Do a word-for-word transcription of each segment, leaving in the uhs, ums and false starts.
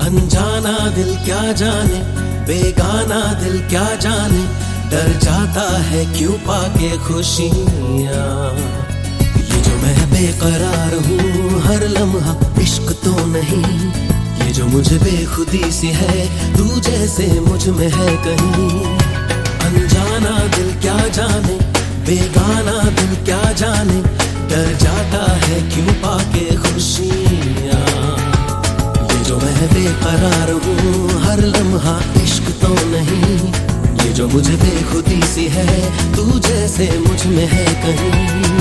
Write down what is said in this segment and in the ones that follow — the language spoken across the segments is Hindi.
अनजाना दिल क्या जाने, बेगाना दिल क्या जाने, डर जाता है क्यों पाके खुशियाँ। ये जो मैं बेकरार हूँ हर लम्हा इश्क तो नहीं, ये जो मुझे बेखुदी सी है तू जैसे मुझ में है कहीं। अनजाना दिल क्या जाने, बेगाना दिल क्या जाने, डर जाता है क्यों पाके खुशियाँ। ये जो मैं बेकरार हूँ हर लम्हा इश्क तो नहीं, ये जो मुझे बेखुदी सी है तू जैसे मुझ में है कहीं।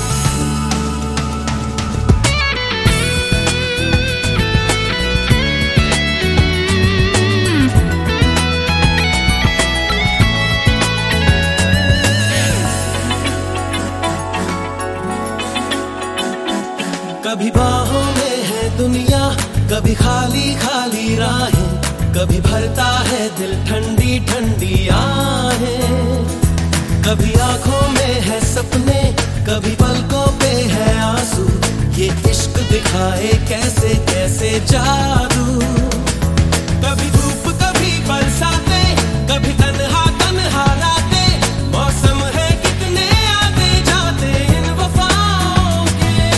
कभी बाहों में है दुनिया, कभी खाली खाली राहें, कभी भरता है दिल ठंडी ठंडी आहें। कभी आंखों में है सपने, कभी पलकों पे है आंसू, ये इश्क दिखाए कैसे कैसे जादू। कभी धूप कभी बरसाते, कभी तन्हा तन्हा रातें, मौसम है कितने आते जाते इन वफाओं के।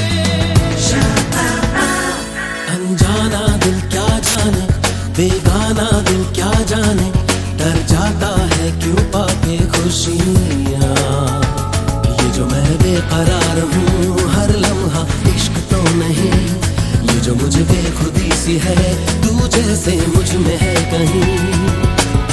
अनजाना दिल क्या जाने, बेगाना दिल क्या जाने, डर जाता है क्यों पाके खुशियाँ। ये जो मैं बेकरार हूँ हर लम्हा इश्क तो नहीं, ये जो मुझे बेखुदी सी है तू जैसे मुझ में है कहीं।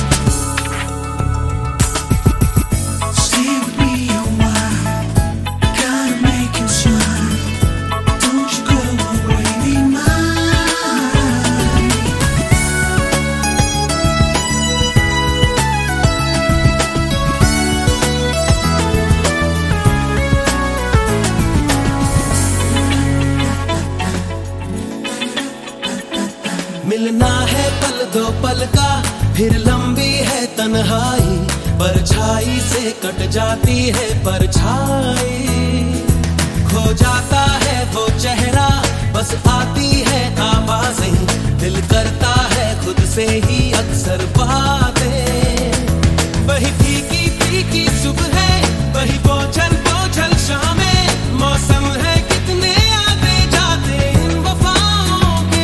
मिलना है पल दो पल का, फिर लंबी है तन्हाई, परछाई से कट जाती है परछाई। खो जाता है वो चेहरा, बस आती है आवाजें, दिल करता है खुद से ही अक्सर बातें। वही फीकी फीकी सुबह है, वही बोझल बोझल शामें, मौसम है कितने आते जाते इन वफाओं के।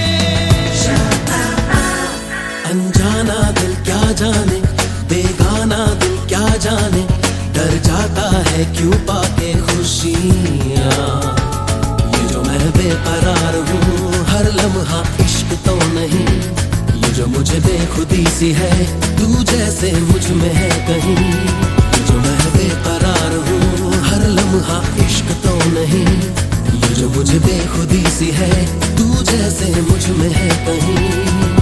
अनजाना दिल क्या जाने, बेगाना दिल क्या जाने, डर जाता है क्यों पाके खुशियाँ। ये जो मैं बेकरार हूँ हर लम्हा इश्क तो नहीं, ये जो मुझे बेखुदी सी है तू जैसे मुझ में है कहीं। ये जो मैं बेकरार हूँ हर लम्हा इश्क तो नहीं, ये जो मुझे बेखुदी सी है तू जैसे मुझ में है कहीं।